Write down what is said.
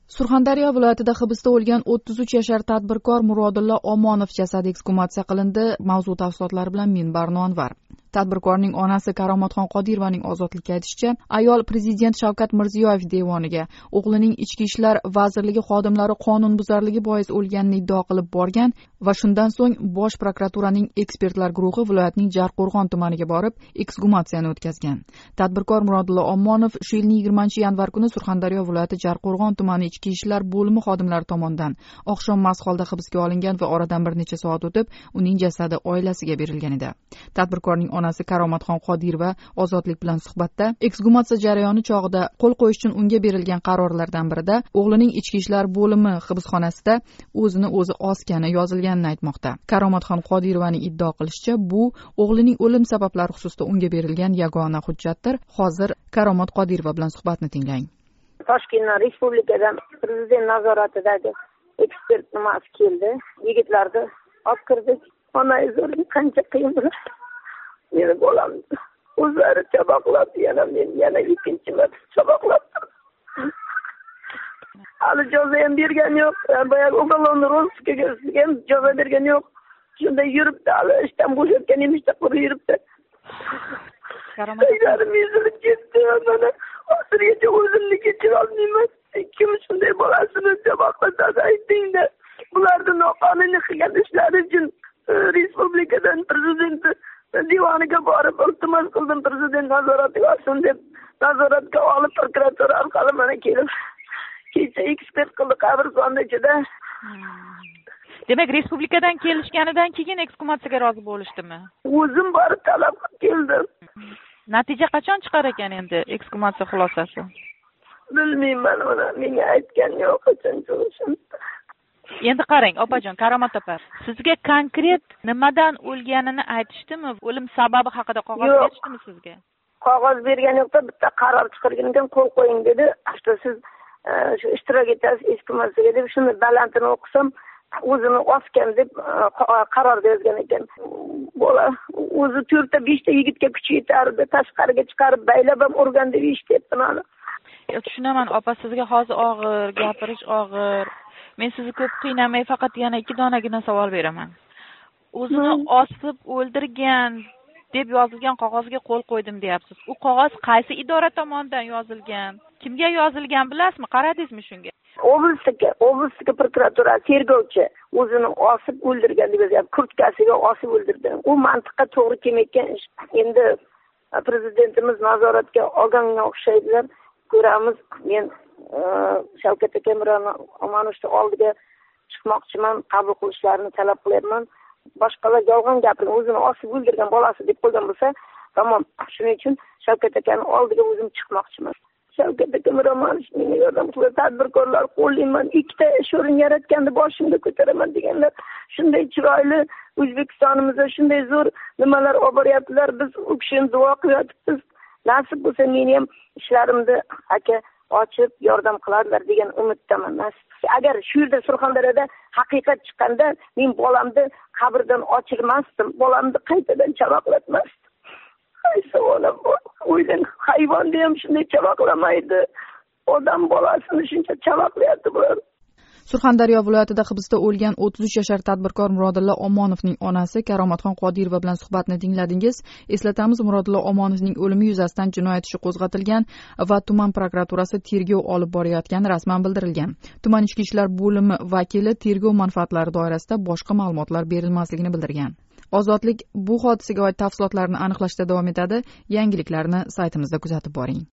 Surxondaryo viloyatida hibsda o'lgan 33 yashar tadbirkor Murodilla Omonov jasadi eksgumatsiya qilindi. Mavzu tafsilotlari bilan men Barno Anvar. Tadbirkorning onasi Karomatxon Qodirovaning ozodlikka aytishicha, ayol Prezident Shavkat Mirziyoyev devoniga o'g'lining Ichki ishlar vazirligi xodimlari qonunbuzarligi bois o'lganini iddao qilib borgan va shundan so'ng Bosh prokuraturaning ekspertlar guruhi viloyatning Jarqo'rg'on tumaniga borib, eksgumatsiyani o'tkazgan. Tadbirkor Murodilla Omonov shu yilning 20-yanvar kuni Surxondaryo viloyati Jarqo'rg'on tumani Ichki ishlar bo'limi xodimlari tomonidan oqshom mast holda hibsga olingan va oradan bir necha soat o'tib, uning jasadi oilasiga berilgan edi. Tadbirkorning onasi Karomatxon Qodirova ozodlik bilan suhbatda eksgumatsiya jarayoni chog'ida qo'l qo'yish uchun unga berilgan qarorlardan birida o'g'lining Ichki ishlar bo'limi hibsxonasida o'zini o'zi osgani yozilganini aytmoqda. Karomatxon Qodirovaning iddao qilishicha, bu o'g'lining o'lim sabablari xususida unga berilgan yagona hujjatdir. Hozir Karomat Qodirova bilan suhbatni tinglang. Toshkent Respublikadan prezident nazoratidagi ekspert nimasi keldi. Yigitlarni olib kirdik. Onayizlarni qancha qiyin bo'ladi. Meni bolamni o'zlari chaboqlab, yana ikkinchi marta chaboqlab. Hali jazo ham bergan yo'q. Boyagi uголовный розыскga ham jazo bergan yo'q. Shunday yuribdi, hali ishdan bo'shatgan emishda qurib yuribdi. Karomatlarim yuzilib ketdi. Mana hozirgacha o'zimni kechira olmayman. Kim shunday bolasini chaboqlatadi aytingda. Bularni noqonuniy qilgan ishlari uchun respublikadan prezident divaniga borib iltimos qildim, prezident nazoratiga olsin deb. Nazoratga olib prokuratura orqali mana kelib kecha ekspert qildi qabristonda ichida. Demak, respublikadan kelishganidan keyin eksgumatsiyaga rozi bo'lishdimi? O'zim borib talab qilib keldim. Natija qachon chiqar ekan endi eksgumatsiya xulosasi? Bilmayman, menga aytgan yo'q qachon bo'lishini. Endi qarang, opajon, Karomat opa, sizga konkret nimadan o'lganini aytishdimi? O'lim sababi haqida qog'oz berishdimi sizga? Qog'oz bergan yo'q-da, bitta qaror chiqargandan qo'l qo'ying dedi. Asta siz shu ishtirok etasiz eksgumatsiyaga deb shuni balantini o'qisam, o'zini osgan deb qarorda yozgan ekan. Bola o'zi 4-5 ta yigitga kuchi yetardi, tashqariga chiqarib baylab ham urgan deb eshityapti mana. Tushunaman, opa, sizga hozir og'ir, gapirish og'ir. Men sizni ko'p qiynamay, faqat yana 2 donagina savol beraman. O'zini osib o'ldirgan deb yozilgan qog'ozga qo'l qo'ydim deyapsiz. U qog'oz qaysi idora tomonidan yozilgan? Kimga yozilgan bilasizmi? Qaradingizmi shunga? Oblastga prokuratura tergovchi o'zini osib o'ldirgan deb yozadi. Kurtkasiga osib o'ldirdi. U mantiqqa to'g'ri kelmayotgan ish. Endi prezidentimiz nazoratga olganga o'xshaydilar. Ko'ramiz. Men Shavkat Omonovning oldiga chiqmoqchiman, qabul qilishlarini talab qilyapman. Boshqalar yolg'on gapiring, o'zini osib o'ldirgan bolasi deb qo'ygan bo'lsa, tamom. Shuning uchun Shavkat akaning oldiga o'zim chiqmoqchiman. Shavkat Omonovning yordam qilib tadbirkorlar qo'llayman, 2 ta ish o'rin yaratganda boshimga ko'taraman deganlar. Shunday chiroyli O'zbekistonimizda shunday zo'r nimalar olib boryaptilar. Biz u kishini duo qilyapmiz. Nasib bo'lsa meni ham ishlarimni aka ochib yordam qiladilar degan umiddaman. Agar shu yerda Surxondaryoda haqiqat chiqqanda men bolamni qabrdan ochirmasdim, bolamni qaytadan chaboqlatmasdim. Qaysi ona o'ylang, hayvonni ham shunday chaboqlamaydi. Odam bolasini shuncha chaboqlayapti bular. Surxondaryo viloyatida hibsda o'lgan 33 yashar tadbirkor Murodilla Omonovning onasi Karomatxon Qodirova bilan suhbatni tingladingiz. Eslatamiz, Murodilla Omonovning o'limi yuzasidan jinoyat ishi qo'zg'atilgan va tuman prokuraturasi tergov olib borayotgani rasman bildirilgan. Tuman ichki ishlar bo'limi vakili tergov manfaatlari doirasida boshqa ma'lumotlar berilmasligini bildirgan. Ozodlik bu hodisaga oid tafsilotlarni aniqlashda davom etadi. Yangiliklarni saytimizda kuzatib boring.